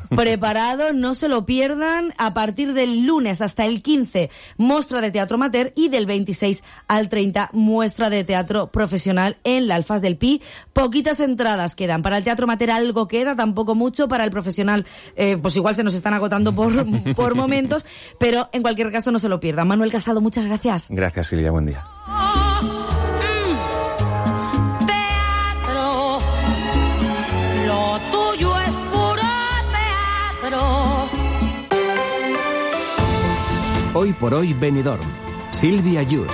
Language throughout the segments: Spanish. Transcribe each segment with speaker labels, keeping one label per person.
Speaker 1: preparado, no se lo pierdan. A partir del lunes hasta el 15, muestra de teatro amateur, y del 26 al 30, muestra de teatro profesional en la Alfaz del Pi. Poquitas entradas quedan. Para el teatro amateur algo queda, tampoco mucho. Para el profesional, pues igual se nos están agotando por momentos, pero en cualquier caso no se lo pierdan. Manuel Casado, muchas gracias.
Speaker 2: Gracias, Silvia, buen día.
Speaker 3: Teatro, lo tuyo es puro teatro.
Speaker 4: Hoy por hoy Benidorm. Silvia Yus.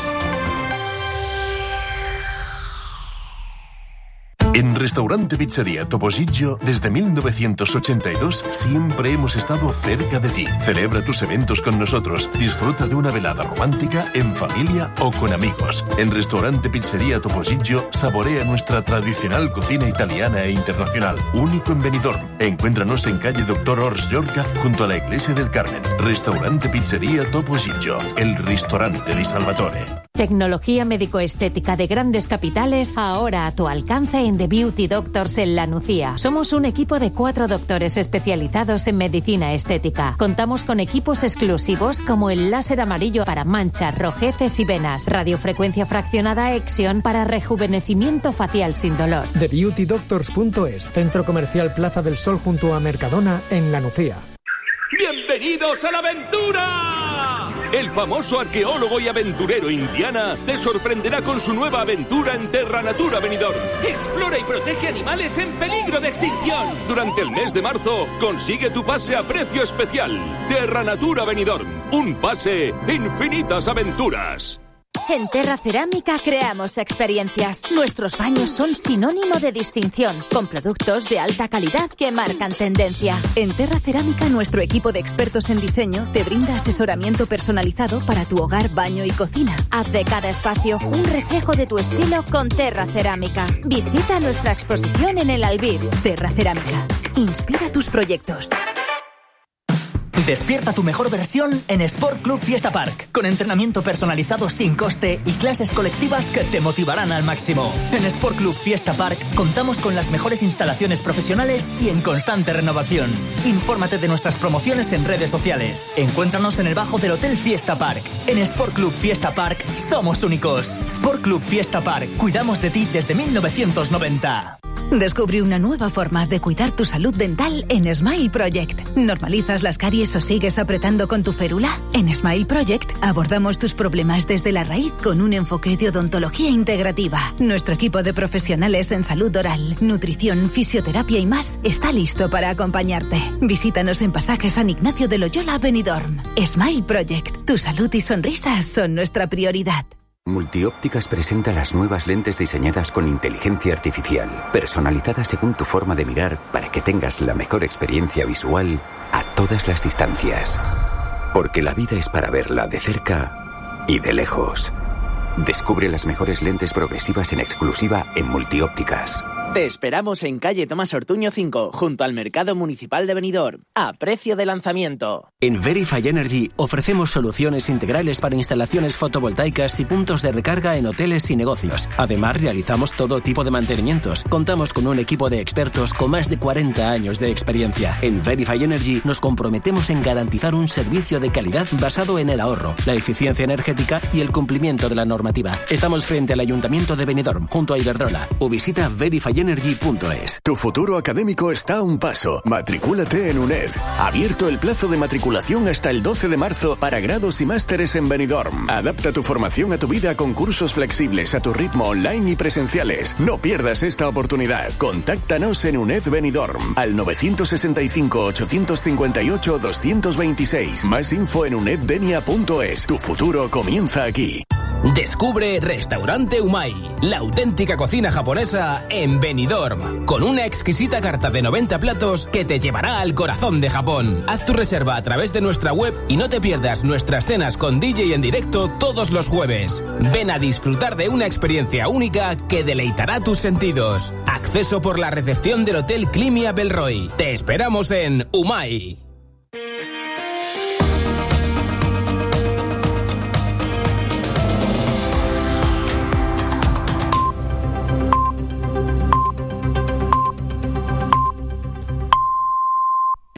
Speaker 5: En Restaurante Pizzería Topollillo, desde 1982, siempre hemos estado cerca de ti. Celebra tus eventos con nosotros. Disfruta de una velada romántica, en familia o con amigos. En Restaurante Pizzería Topollillo, saborea nuestra tradicional cocina italiana e internacional. Único en Benidorm. Encuéntranos en calle Doctor Ors Llorca, junto a la Iglesia del Carmen. Restaurante Pizzería Topollillo, el ristorante di Salvatore.
Speaker 6: Tecnología médico-estética de grandes capitales, ahora a tu alcance en The Beauty Doctors en La Nucía. Somos un equipo de 4 doctores especializados en medicina estética. Contamos con equipos exclusivos como el láser amarillo para manchas, rojeces y venas, radiofrecuencia fraccionada Exion para rejuvenecimiento facial sin dolor.
Speaker 7: TheBeautyDoctors.es, Centro Comercial Plaza del Sol junto a Mercadona en La Nucía.
Speaker 8: ¡Bienvenidos a la aventura! El famoso arqueólogo y aventurero Indiana te sorprenderá con su nueva aventura en Terra Natura Benidorm. Explora y protege animales en peligro de extinción. Durante el mes de marzo, consigue tu pase a precio especial. Terra Natura Benidorm. Un pase, infinitas aventuras.
Speaker 9: En Terra Cerámica creamos experiencias. Nuestros baños son sinónimo de distinción, con productos de alta calidad que marcan tendencia.
Speaker 10: En Terra Cerámica, nuestro equipo de expertos en diseño te brinda asesoramiento personalizado para tu hogar, baño y cocina.
Speaker 9: Haz de cada espacio un reflejo de tu estilo con Terra Cerámica. Visita nuestra exposición en el Albir.
Speaker 10: Terra Cerámica. Inspira tus proyectos.
Speaker 11: Despierta tu mejor versión en Sport Club Fiesta Park, con entrenamiento personalizado sin coste y clases colectivas que te motivarán al máximo. En Sport Club Fiesta Park contamos con las mejores instalaciones profesionales y en constante renovación. Infórmate de nuestras promociones en redes sociales. Encuéntranos en el bajo del Hotel Fiesta Park. En Sport Club Fiesta Park somos únicos. Sport Club Fiesta Park, cuidamos de ti desde 1990.
Speaker 10: Descubre una nueva forma de cuidar tu salud dental en Smile Project. ¿Normalizas las caries o sigues apretando con tu férula? En Smile Project abordamos tus problemas desde la raíz con un enfoque de odontología integrativa. Nuestro equipo de profesionales en salud oral, nutrición, fisioterapia y más está listo para acompañarte. Visítanos en Pasaje San Ignacio de Loyola, Benidorm. Smile Project. Tu salud y sonrisas son nuestra prioridad.
Speaker 12: Multiópticas presenta las nuevas lentes diseñadas con inteligencia artificial, personalizadas según tu forma de mirar para que tengas la mejor experiencia visual a todas las distancias. Porque la vida es para verla de cerca y de lejos. Descubre las mejores lentes progresivas en exclusiva en Multiópticas.
Speaker 13: Te esperamos en calle Tomás Ortuño 5, junto al Mercado Municipal de Benidorm, a precio de lanzamiento.
Speaker 4: En Verify Energy ofrecemos soluciones integrales para instalaciones fotovoltaicas y puntos de recarga en hoteles y negocios. Además, realizamos todo tipo de mantenimientos. Contamos con un equipo de expertos con más de 40 años de experiencia. En Verify Energy nos comprometemos en garantizar un servicio de calidad basado en el ahorro, la eficiencia energética y el cumplimiento de la normativa. Estamos frente al Ayuntamiento de Benidorm, junto a Iberdrola, o visita verifyenergy.es.
Speaker 14: Tu futuro académico está a un paso. Matricúlate en UNED. Abierto el plazo de matriculación hasta el 12 de marzo para grados y másteres en Benidorm. Adapta tu formación a tu vida con cursos flexibles a tu ritmo, online y presenciales. No pierdas esta oportunidad. Contáctanos en UNED Benidorm al 965-858-226. Más info en uneddenia.es. Tu futuro comienza aquí.
Speaker 15: Descubre Restaurante Umai, la auténtica cocina japonesa en Benidorm, con una exquisita carta de 90 platos que te llevará al corazón de Japón. Haz tu reserva a través de nuestra web y no te pierdas nuestras cenas con DJ en directo todos los jueves. Ven a disfrutar de una experiencia única que deleitará tus sentidos. Acceso por la recepción del Hotel Climia Belroy. Te esperamos en Umai.